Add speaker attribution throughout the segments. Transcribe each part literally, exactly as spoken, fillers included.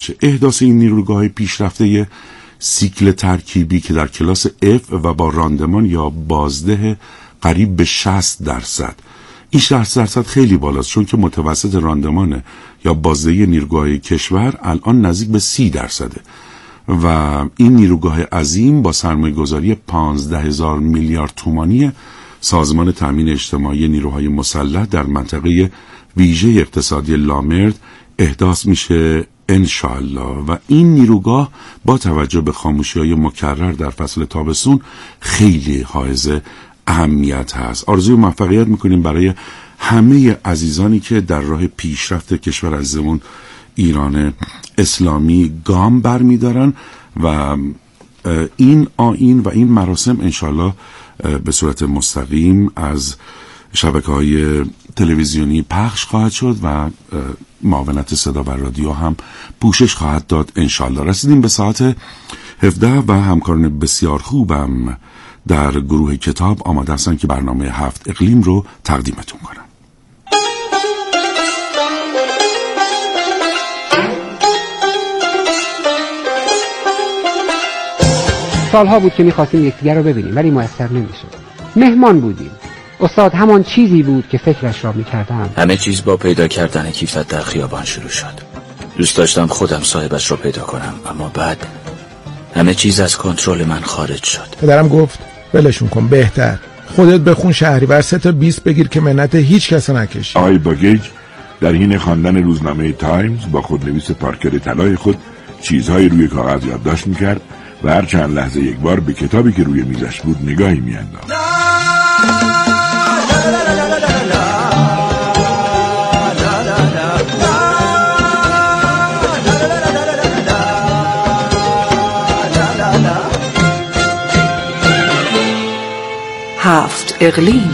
Speaker 1: بشه. احداث این نیروگاه پیشرفته سیکل ترکیبی که در کلاس F و با راندمان یا بازده قریب به شصت درصد، این شصت درصد خیلی بالاست چون که متوسط راندمان یا بازده نیروگاه کشور الان نزدیک به سی درصده و این نیروگاه عظیم با سرمایه گذاری پانزده هزار میلیارد تومانی سازمان تامین اجتماعی نیروهای مسلح در منطقه ویژه اقتصادی لامرد احداث میشه انشاءالله و این نیروگاه با توجه به خاموشی‌های مکرر در فصل تابستون خیلی حائز اهمیت هست. آرزوی موفقیت میکنیم برای همه عزیزانی که در راه پیشرفت کشور عزیزمون ایران اسلامی گام برمیدارن و این آیین و این مراسم انشاءالله به صورت مستقیم از شبکه‌های تلویزیونی پخش خواهد شد و معاونت صدا و رادیو هم پوشش خواهد داد انشاءالله. رسیدیم به ساعت هفده و همکاران بسیار خوبم در گروه کتاب آماده هستن که برنامه هفت اقلیم رو تقدیمتون کنن.
Speaker 2: سالها بود که می‌خواستیم یکدیگر رو ببینیم ولی میسر نمی‌شد. مهمان بودیم. استاد همان چیزی بود که فکرش را می‌کردم.
Speaker 3: همه چیز با پیدا کردن کیفت در خیابان شروع شد. دوست داشتم خودم صاحبش رو پیدا کنم اما بعد همه چیز از کنترل من خارج شد.
Speaker 4: پدرم گفت ولشون کن، بهتر خودت بخون شهریور سه تا بیست بگیر که منت هیچ کس نکشی.
Speaker 5: آقای باگیج در حین خواندن روزنامه تایمز با خودنویس پارکر طلای خود چیزهای روی کاغذ یادداشت می‌کرد و هر چند لحظه یک بار به کتابی که روی میزش بود نگاهی می‌انداخت.
Speaker 6: هفت اقلیم.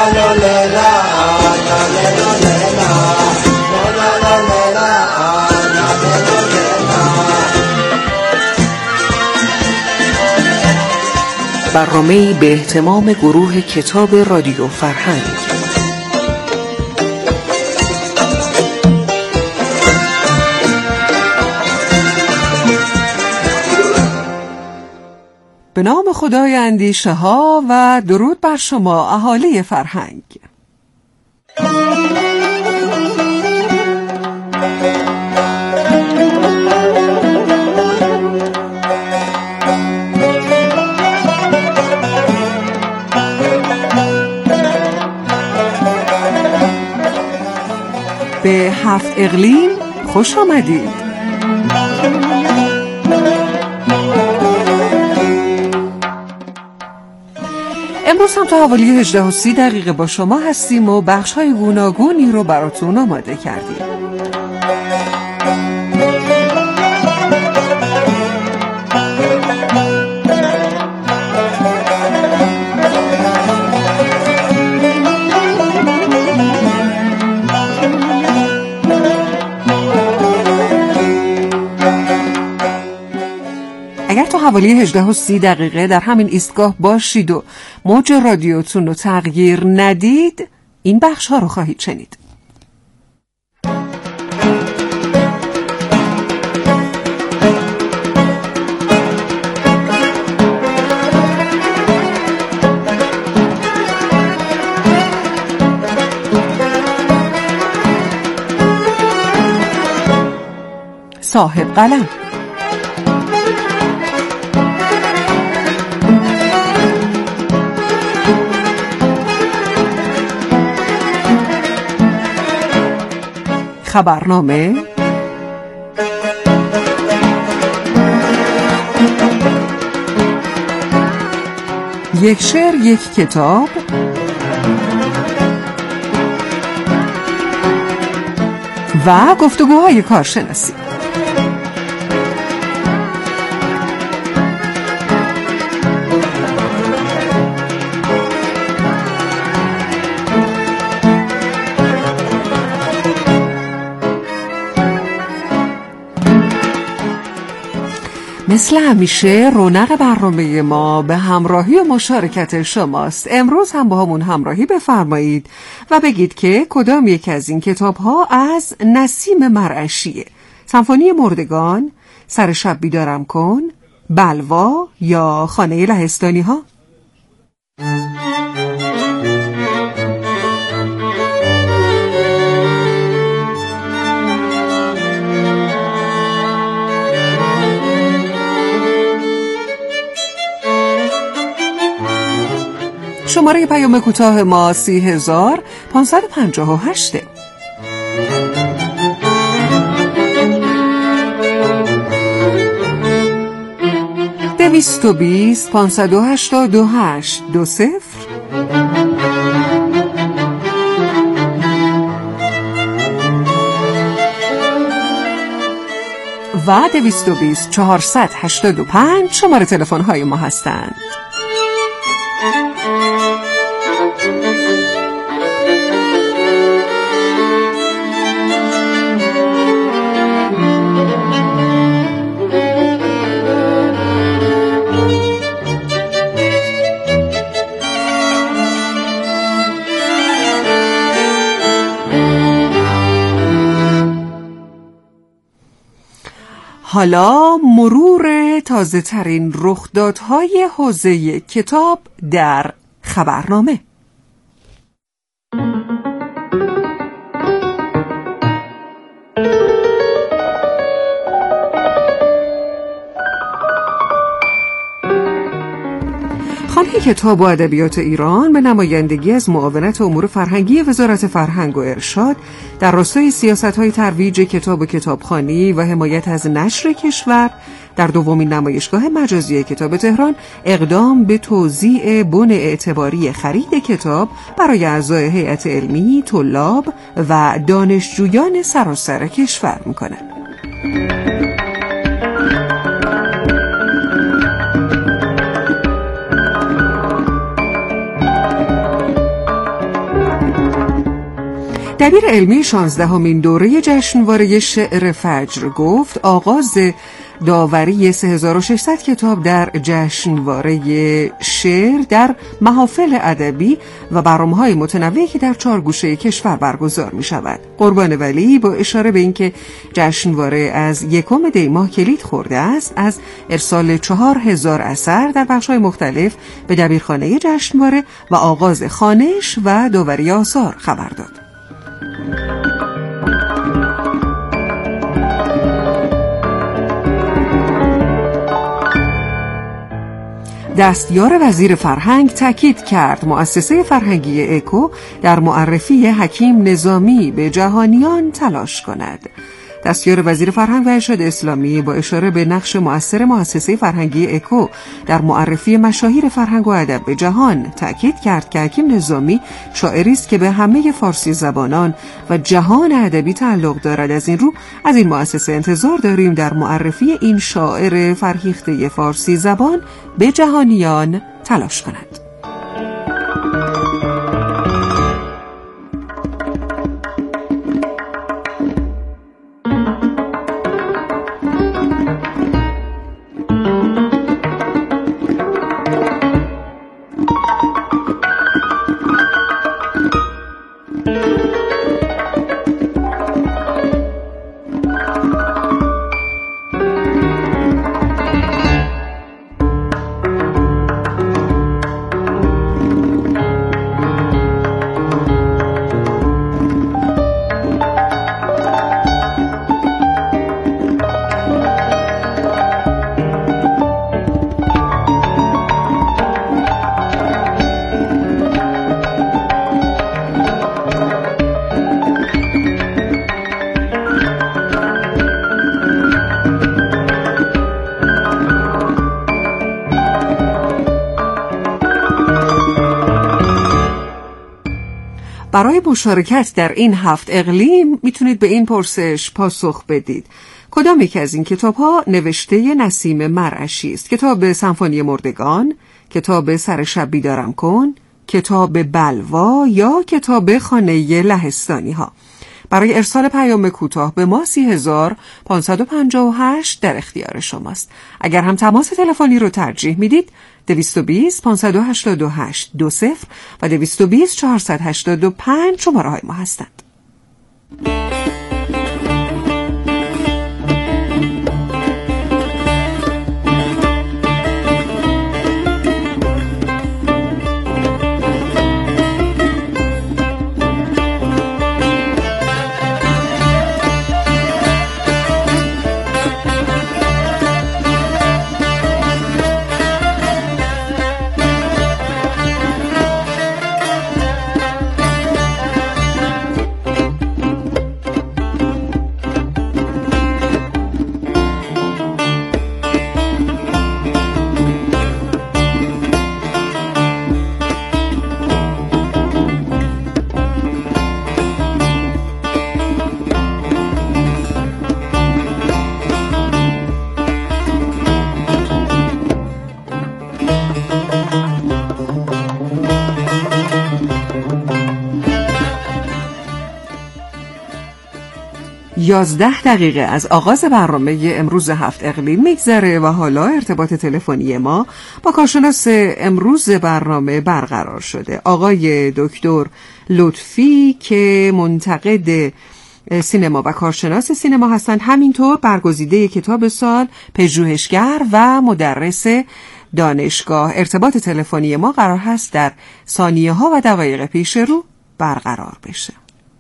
Speaker 6: برنامه‌ای به اهتمام گروه کتاب رادیو فرهنگ. به نام خدای اندیشه ها و درود بر شما اهالی فرهنگ. به هفت اقلیم خوش آمدید. امروز هم تا حوالی هجده و سی دقیقه با شما هستیم و بخش‌های گوناگونی رو براتون آماده کردیم. اگر تا حوالی هجده و سی دقیقه در همین ایستگاه باشید و موج رادیوتون رو تغییر ندید، این بخش ها رو خواهید شنید. صاحب قلم. خبرنامه. یک شعر یک کتاب. و گفتگوهای کارشناسی. مثل همیشه رونق برنامه ما به همراهی و مشارکت شماست. امروز هم با همون همراهی بفرمایید و بگید که کدام یک از این کتاب ها از نسیم مرعشیه. سمفونی مردگان، سر شب بیدارم کن، بلوا یا خانه لهستانی ها؟ شماره پیام کوتاه ما سی هزار پانصد و پنجاه و هشت. دویست و بیست پانصد و هشتاد و هشت دو صفر. و دویست و بیست چهارصد هشتاد و پنج شماره تلفن های ما هستند. حالا مرور تازه ترین رخدادهای حوزه کتاب در خبرنامه. خانه کتاب و ادبیات ایران به نمایندگی از معاونت امور فرهنگی وزارت فرهنگ و ارشاد در راستای سیاست‌های ترویج کتاب و کتابخوانی و حمایت از نشر کشور در دومین نمایشگاه مجازی کتاب تهران اقدام به توزیع بن اعتباری خرید کتاب برای اعضای هیئت علمی، طلاب و دانشجویان سراسر کشور می‌کند. دبیر علمی شانزدهمین دوره جشنواره شعر فجر گفت آغاز داوری سه هزار و ششصد کتاب در جشنواره شعر در محافل ادبی و برنامه‌های متنوعی که در چهار گوشه کشور برگزار می شود. قربان ولی با اشاره به اینکه جشنواره از یکم دی ماه کلید خورده است، از ارسال چهار هزار اثر در بخش‌های مختلف به دبیرخانه جشنواره و آغاز خوانش و داوری آثار خبر داد. دستیار وزیر فرهنگ تاکید کرد مؤسسه فرهنگی اکو در معرفی حکیم نظامی به جهانیان تلاش کند. دستیار وزیر فرهنگ و ارشاد اسلامی با اشاره به نقش مؤثر مؤسسه فرهنگی اکو در معرفی مشاهیر فرهنگ و ادب به جهان تأکید کرد که حکیم نظامی شاعری است که به همه فارسی زبانان و جهان ادبی تعلق دارد. از این رو از این مؤسسه انتظار داریم در معرفی این شاعر فرهیخته فارسی زبان به جهانیان تلاش کند. برای مشارکت در این هفت اقلیم میتونید به این پرسش پاسخ بدید: کدام یک از این کتاب ها نوشته نسیم مرعشی است؟ کتاب سمفونی مردگان، کتاب سر شب بیدارم کن، کتاب بلوا یا کتاب خانه لهستانی ها؟ برای ارسال پیام کوتاه به ما سی هزار پانصد و پنجاه و هشت در اختیار شماست. اگر هم تماس تلفنی رو ترجیح میدید، دویست و بیست پانصد و هشتاد و هشت دو صفر و دویست و بیست چهارصد هشتاد و پنج شماره های ما هستند. یازده دقیقه از آغاز برنامه امروز هفت اقلیم میگذره و حالا ارتباط تلفنی ما با کارشناس امروز برنامه برقرار شده، آقای دکتر لطفی که منتقد سینما و کارشناس سینما هستند، همینطور برگزیده کتاب سال، پژوهشگر و مدرس دانشگاه. ارتباط تلفنی ما قرار هست در ثانیه ها و دقایق پیش رو برقرار بشه.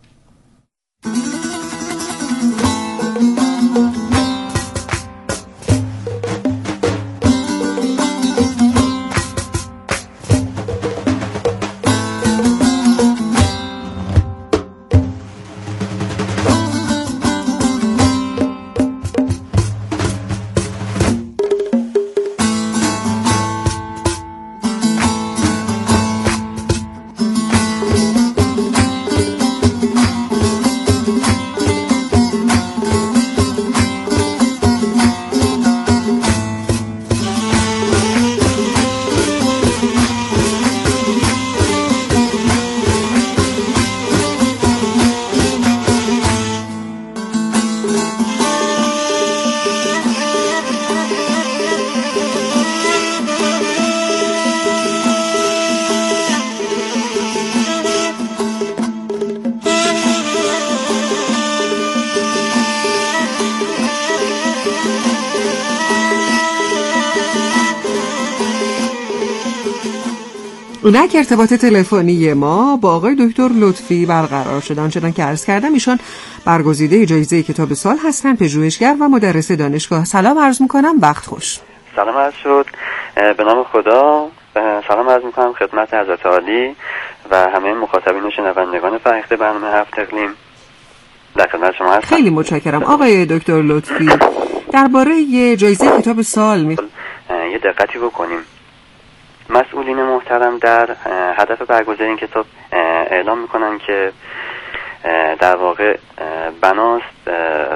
Speaker 6: اونک ارتباط تلفنی ما با آقای دکتر لطفی برقرار شد. آنچنان که عرض کردم ایشان برگزیده جایزه کتاب سال هستند، پژوهشگر و مدرس دانشگاه. سلام عرض میکنم، وقت خوش.
Speaker 7: سلام عرض شد، به نام خدا. سلام عرض میکنم خدمت حضرت عالی و همه مخاطبین و شنوندگان فرهیخته برنامه هفت اقلیم. در خدمت شما هستم.
Speaker 6: خیلی متشکرم آقای دکتر لطفی. درباره جایزه کتاب سال می...
Speaker 7: یه دقتی بکنیم. مسئولین محترم در هدف برگزاری این کتاب اعلام میکنن که در واقع بناست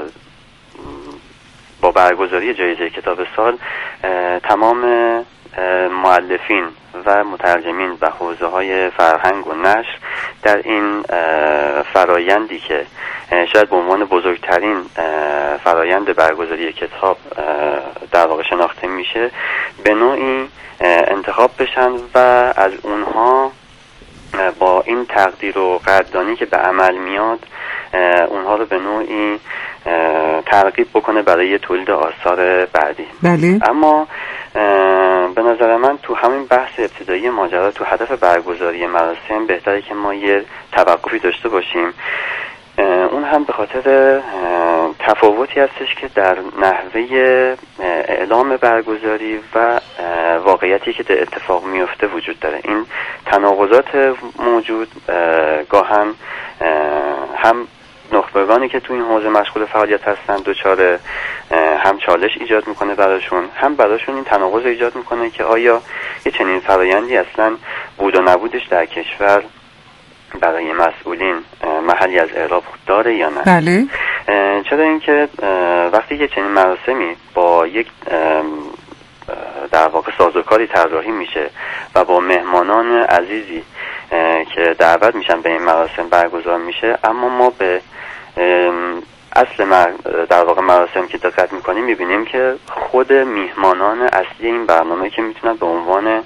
Speaker 7: با برگزاری جایزه کتاب سال تمام مؤلفین و مترجمین و حوزه های فرهنگ و نشر در این فرایندی که شاید به عنوان بزرگترین فرایند برگزاری کتاب در واقع شناخته میشه، به نوعی انتخاب بشن و از اونها با این تقدیر و قدردانی که به عمل میاد اونها رو به نوعی ترغیب بکنه برای تولید آثار بعدی.
Speaker 6: بله.
Speaker 7: اما به نظر من تو همین بحث ابتدایی ماجرا، تو هدف برگزاری مراسم بهتره که ما یه توقفی داشته باشیم. اون هم به خاطر تفاوتی هستش که در نحوه اعلام برگزاری و واقعیتی که در اتفاق میفته وجود داره. این تناقضات موجود گاهن هم نخبگانی که تو این حوزه مشغول فعالیت هستن دوچار هم چالش ایجاد میکنه براشون، هم براشون این تناقض ایجاد میکنه که آیا یه چنین فرایندی اصلا بود و نبودش در کشور برای مسئولین محلی از اعراب داره یا نه.
Speaker 6: بله.
Speaker 7: چرا اینکه وقتی یه چنین مراسمی با یک در واقع سازوکاری طراحی میشه و با مهمانان عزیزی که دعوت میشن به این مراسم برگزار میشه، اما ما به اصل در واقع مراسم که دقت میکنیم میبینیم که خود میهمانان اصلی این برنامه که میتونن به عنوان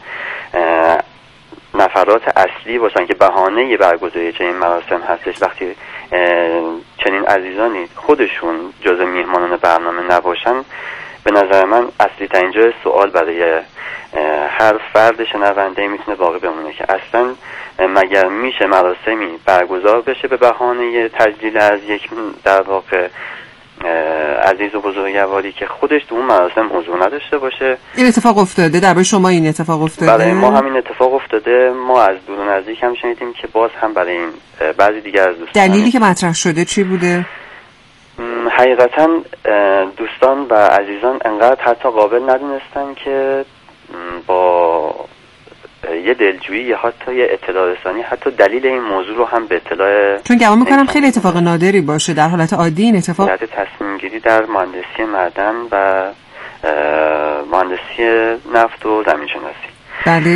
Speaker 7: نفرات اصلی باشن که بهانه برگزاری چنین مراسم هستش، وقتی چنین عزیزانی خودشون جزء میهمانان برنامه نباشن، به نظر من اصلی ترین جای سوال برای هر فرد شنونده میتونه باقی بمونه که اصلا مگر میشه مراسمی برگزار بشه به بهانه تجلیل از یک در واقع عزیز و بزرگواری که خودش تو اون مراسم حضور نداشته باشه.
Speaker 6: این اتفاق افتاده در شما؟ این اتفاق افتاده؟
Speaker 7: برای ما همین اتفاق افتاده. ما از دور و نزدیک هم شنیدیم که باز هم برای این بعضی دیگر از دوستان.
Speaker 6: دلیلی که مطرح شده چی بوده؟
Speaker 7: حقیقتا دوستان و عزیزان انقدر حتی قابل ندونستن که با یه دلجویی یا حتی یه اطلاع رسانی حتی دلیل این موضوع رو هم به اطلاع،
Speaker 6: چون گمان میکنم خیلی اتفاق نادری باشه در حالت عادی این اتفاق
Speaker 7: در تصمیم گیری در مهندسی معدن و مهندسی نفت و زمین شناسی.
Speaker 6: بله.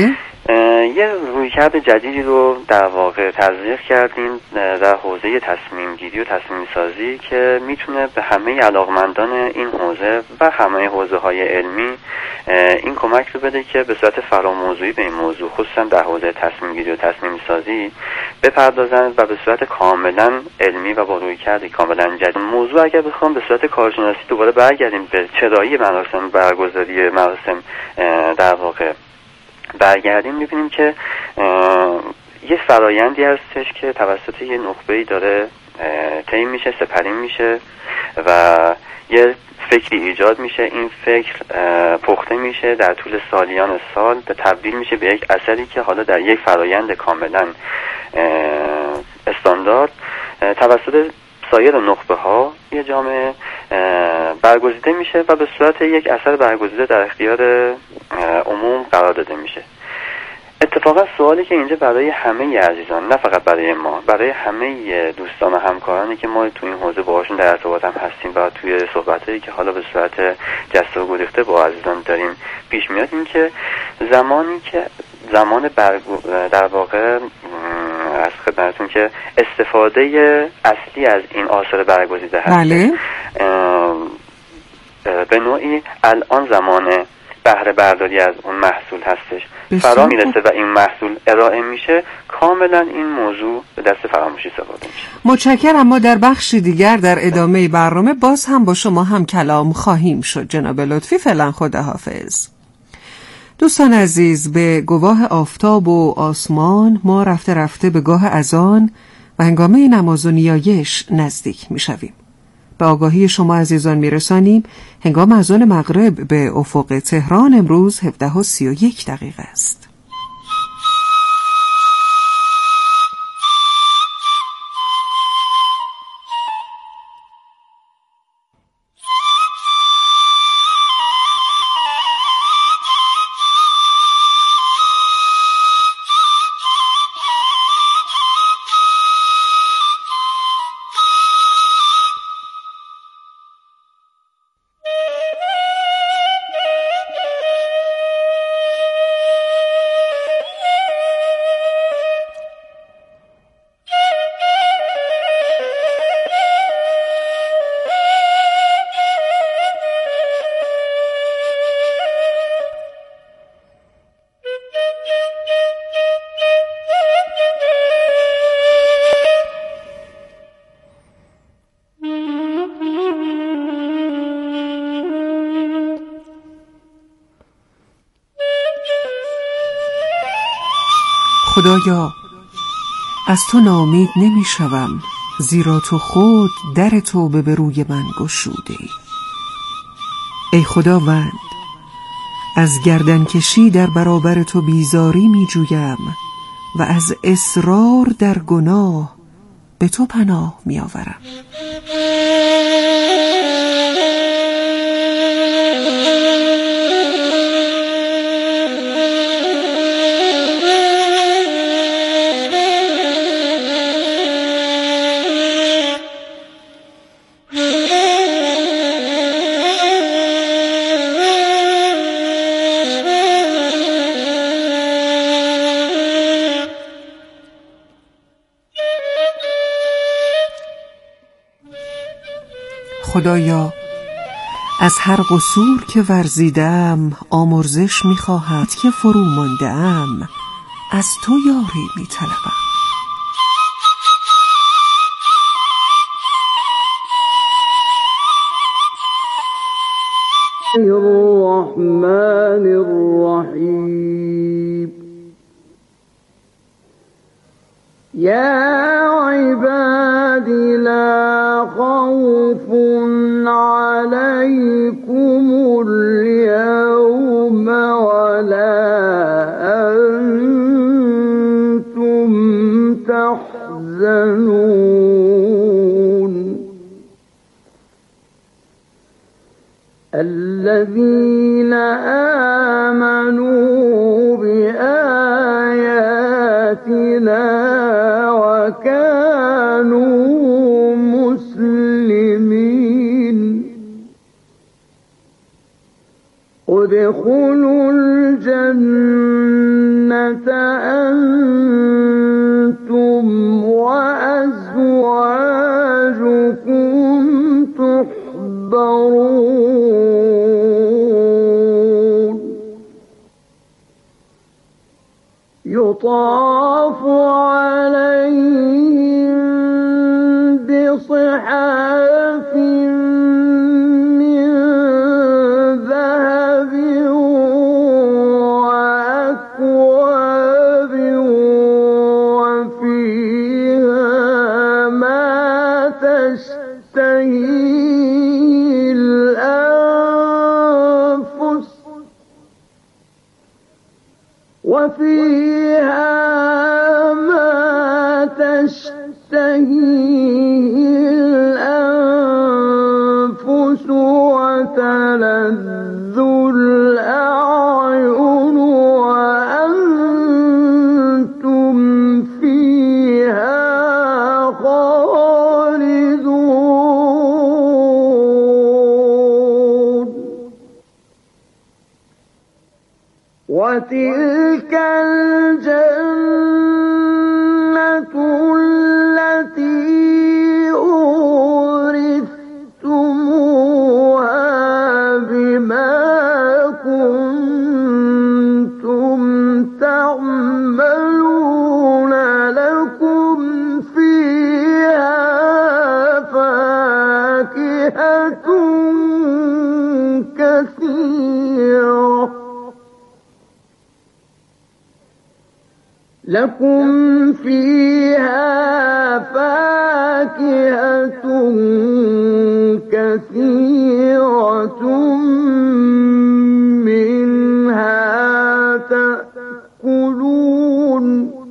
Speaker 7: یه رویکرد جدیدی رو در واقع تزریق کردیم در حوزه تصمیم گیری و تصمیم سازی که میتونه به همه علاقمندان این حوزه و همه حوزه های علمی این کمک رو بده که به صورت فراموضوعی به این موضوع خصوصا در حوزه تصمیم گیری و تصمیم سازی بپردازن و به صورت کاملا علمی و با رویکرد کاملا جدید. موضوع اگر بخوام به صورت کارشناسی دوباره برگردیم به چرایی مراسم برگزاری مراسم در واقع برگردیم میبینیم که یه فرایندی هستش که توسط یه نخبه‌ای داره طی میشه، سپری میشه و یه فکری ایجاد میشه. این فکر پخته میشه در طول سالیان سال و تبدیل میشه به یک اثری که حالا در یک فرایند کاملا استاندارد توسط سایر نخبه ها یه جامعه برگزیده میشه و به صورت یک اثر برگزیده در اختیار عموم قرار داده میشه. اتفاقا سوالی که اینجا برای همه عزیزان، نه فقط برای ما، برای همه دوستان و همکارانی که ما تو این حوزه باهاشون در ارتباط هم هستیم و توی صحبتایی که حالا به صورت جسته و گریخته با عزیزان داریم پیش میاد، این که زمانی که زمان برگو در واقع از خدمتتون که استفاده اصلی از این آثار برگزیده هست،
Speaker 6: بله.
Speaker 7: به نوعی الان زمان بهره برداری از اون محصول هستش فرا میرسه و این محصول ارائه میشه، کاملا این موضوع به دست فراموشی سپرده میشه.
Speaker 6: متشکرم. ما در بخش دیگر در ادامه برنامه باز هم با شما هم کلام خواهیم شد. جناب لطفی، فعلا خداحافظ. دوستان عزیز، به گواه آفتاب و آسمان ما رفته رفته به گاه اذان و هنگامه نماز و نیایش نزدیک میشویم. به آگاهی شما عزیزان میرسانیم هنگام اذان مغرب به افق تهران امروز هفده و سی و یک دقیقه است. خدایا، از تو ناامید نمی شوم، زیرا تو خود در توبه به روی من گشوده ای. ای خداوند، از گردنکشی در برابر تو بیزاری می جویم و از اصرار در گناه به تو پناه می آورم. خدایا، از هر قصور که ورزیدم آمرزش می‌خواهد که فرو مانده‌ام، از تو یاری می‌طلبم.
Speaker 8: الرحمن الرحیم یا عبادی لا خوف علیکم اليوم ولا انتم تحزنون الذين آمنوا بآياتنا وكانوا مسلمين. ادخلوا الجنة أنتم وأزواجكم تحبرون يطاف عليهم بصحاف من ذهب وأكواب وفيها ما تشتهي الأنفس وفيها ما تشتهي الأنفس وتلذ الأعين وأنتم فيها خالدون وتلك الجنة التي أورثتموها بما كنتم تعملون لكم فيها فاكهة كثيرة لكم فيها فاكهة كثيرة منها تأكلون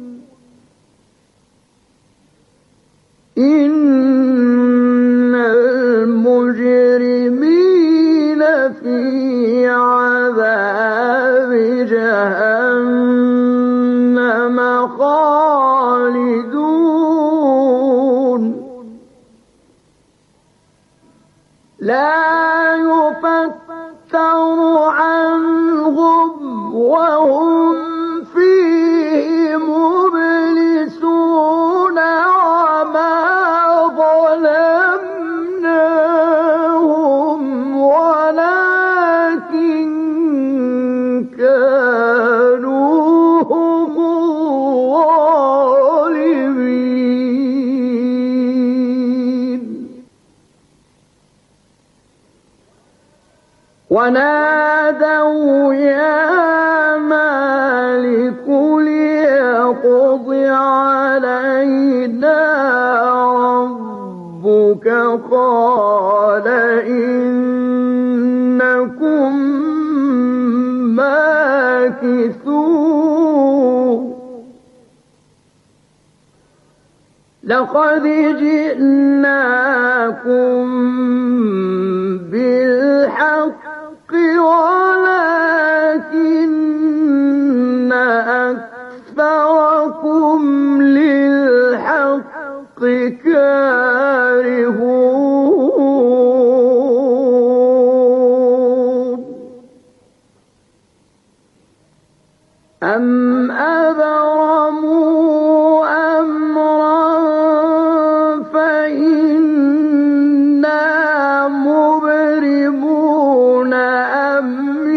Speaker 8: إن المجرمين في عذاب جهنم خالدون لا يفتر عنهم وهم فيه مبلسون وما ظلمناهم ولكن كانوا هم الظالمين ونادوا يا مالك ليقض علينا ربك قال إنكم ماكثون لقد جئناكم بالحق ولكن أكثركم للحق كارهون أم أبرموا أمرا فإنا مبرمون أم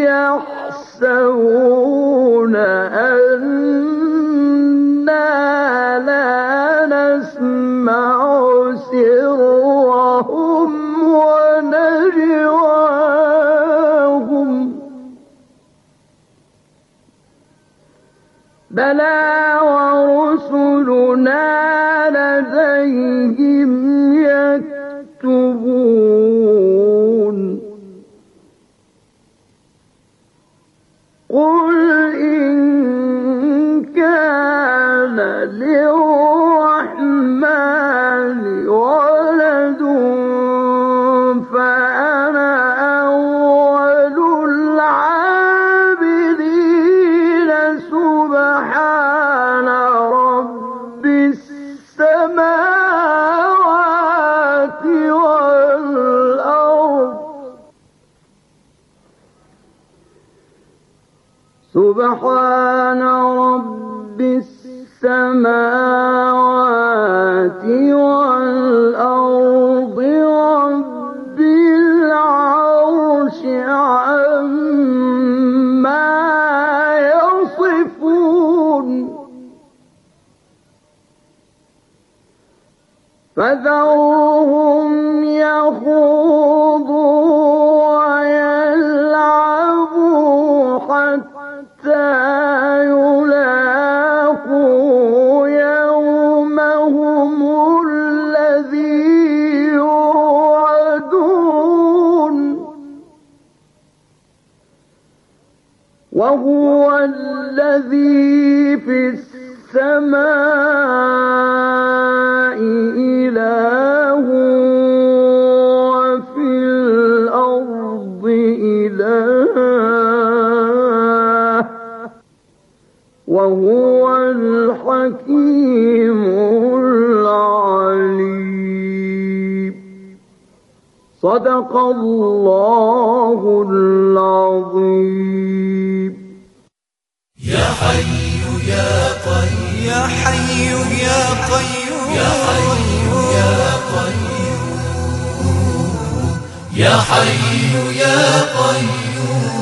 Speaker 8: يحسبون أنا لا نسمع سرهم ونجواهم بلى ورسلنا لديهم يكتبون قل إن كان للرحمن ولد فأنا أول العابدين سبحان رب السماوات والأرض سبحان رب السماوات والأرض رب العرش عما يصفون فذرهم يخوضوا ويلعبوا حتى يلاقوا يومهم الذي يوعدون وهو الذي في السماء إله وفي الأرض إله وهو الحكيم العليم صدق الله العظيم.
Speaker 9: يا حي يا قيوم يا حي يا قيوم يا حي يا قيوم يا حي يا قيوم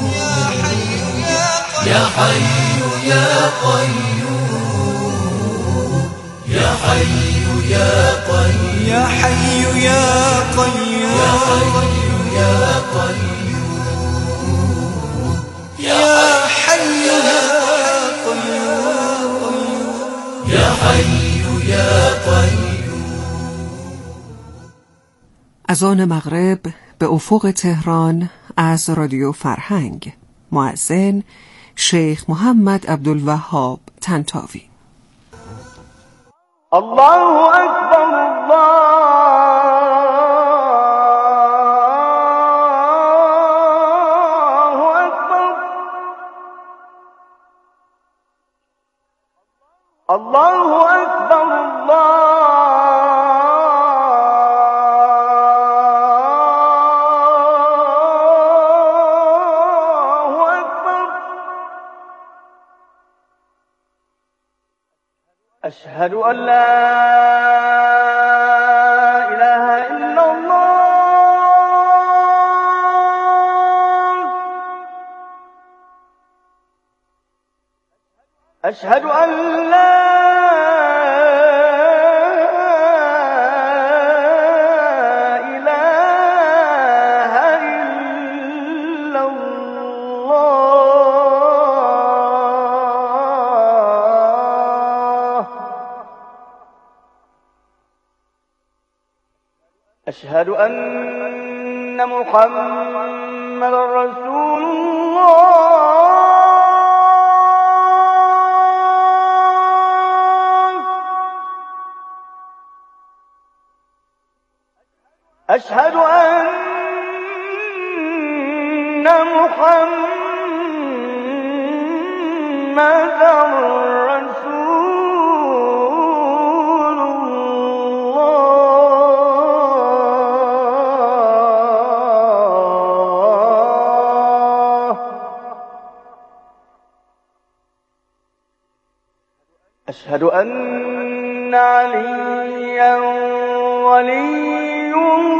Speaker 9: يا حي يا قيوم يا حي يا قيوم يا حي يا قيوم يا حي يا قيوم يا حي يا يا حي يا قيوم.
Speaker 6: اذان مغرب به افق تهران از رادیو فرهنگ. مؤذن شیخ محمد عبدالوهاب طنطاوی.
Speaker 8: الله اکبر الله اکبر الله اکبر الله اکبر. أشهد أن لا إله إلا الله. أشهد أن لا إله إلا الله. أشهد أن محمد رسول الله. أشهد أن محمد رسول الله. أشهد أن عليا ولي الله.